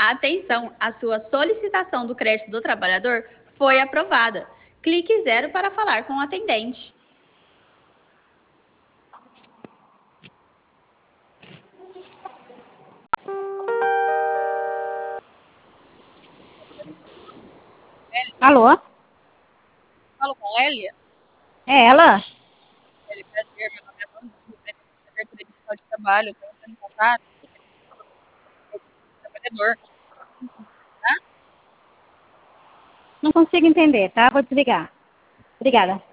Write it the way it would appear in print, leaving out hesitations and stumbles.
Atenção, a sua solicitação do crédito do trabalhador foi aprovada. Clique 0 para falar com o atendente. Alô? Falo com Elia. É ela? Ele prazer, meu nome é Amanda, da carteira digital de trabalho, estou entrando em contato com o trabalhador. Não consigo entender, tá? Vou desligar. Obrigada.